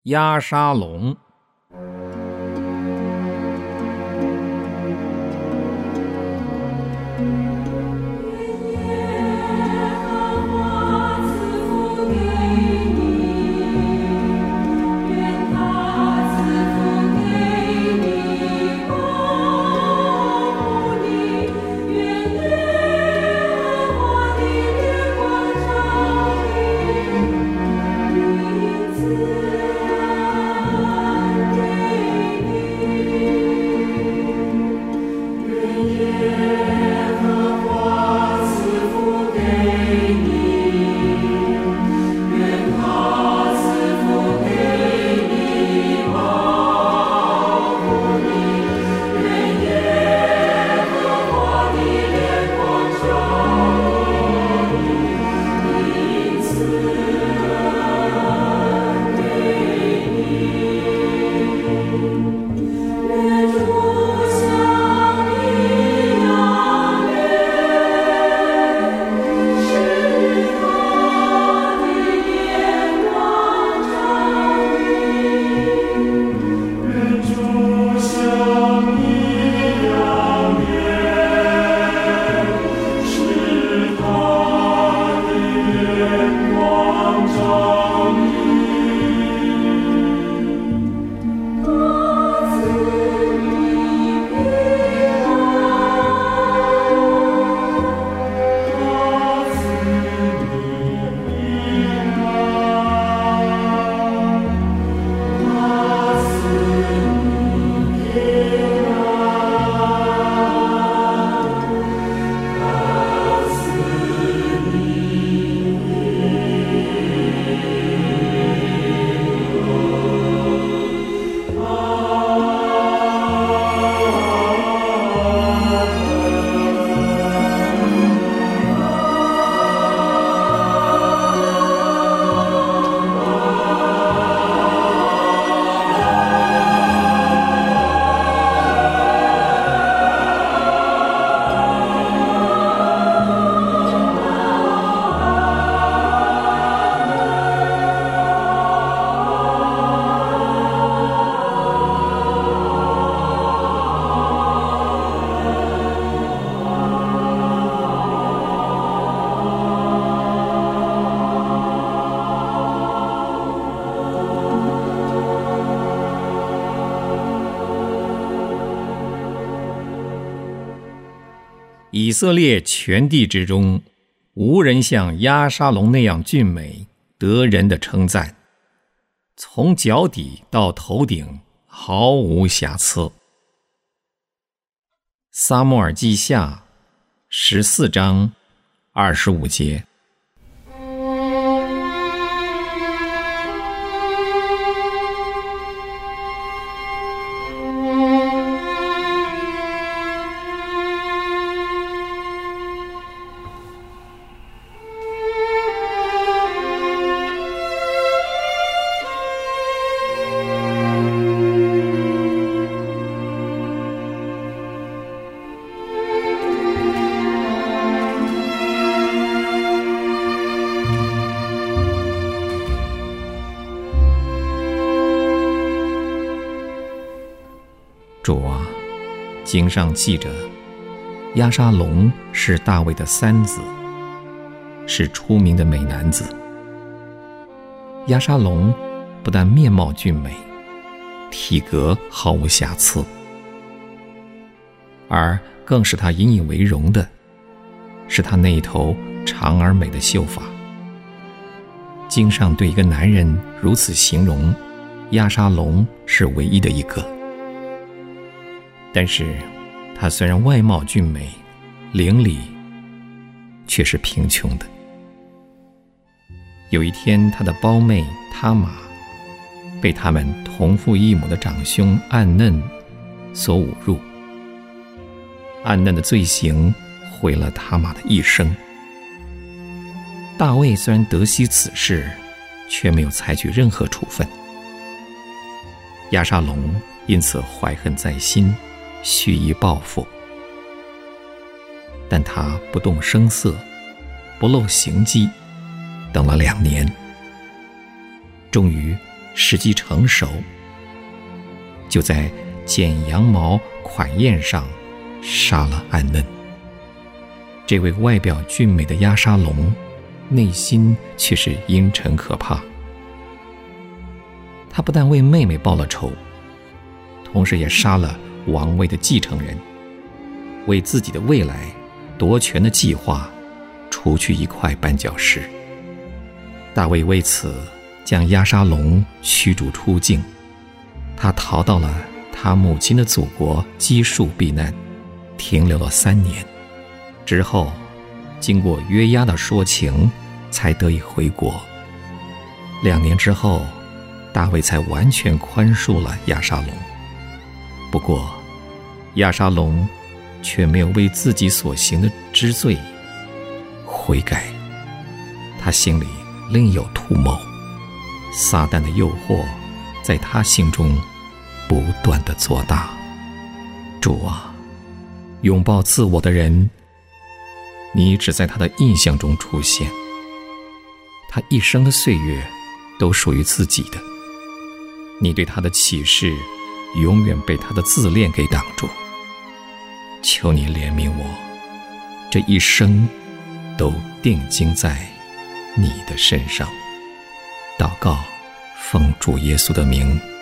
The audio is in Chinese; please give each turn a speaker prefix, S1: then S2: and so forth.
S1: 押沙龙。以色列全地之中，无人像押沙龙那样俊美，得人的称赞，从脚底到头顶毫无瑕疵。撒母耳记下14章25节。主啊，经上记着，押沙龙是大卫的三子，是出名的美男子。押沙龙不但面貌俊美，体格毫无瑕疵，而更使他引以为荣的是他那一头长而美的秀发。经上对一个男人如此形容，押沙龙是唯一的一个。但是他虽然外貌俊美，灵里却是贫穷的。有一天，他的胞妹他玛被他们同父异母的长兄暗嫩所侮辱。暗嫩的罪行毁了他玛的一生。大卫虽然得悉此事，却没有采取任何处分。押沙龙因此怀恨在心，蓄意报复。但他不动声色，不露行迹，等了2年，终于时机成熟，就在剪羊毛款宴上杀了暗嫩。这位外表俊美的押沙龙，内心却是阴沉可怕。他不但为妹妹报了仇，同时也杀了王位的继承人，为自己的未来夺权的计划除去一块绊脚石。大卫为此将押沙龙驱逐出境，他逃到了他母亲的祖国基述避难，停留了3年。之后经过约押的说情，才得以回国。2年之后，大卫才完全宽恕了押沙龙。不过押沙龙却没有为自己所行的之罪悔改，他心里另有图谋，撒旦的诱惑在他心中不断地做大。主啊，拥抱自我的人，你只在他的印象中出现，他一生的岁月都属于自己的，你对他的启示永远被他的自恋给挡住。求你怜悯我，这一生都定睛在你的身上。祷告，奉主耶稣的名。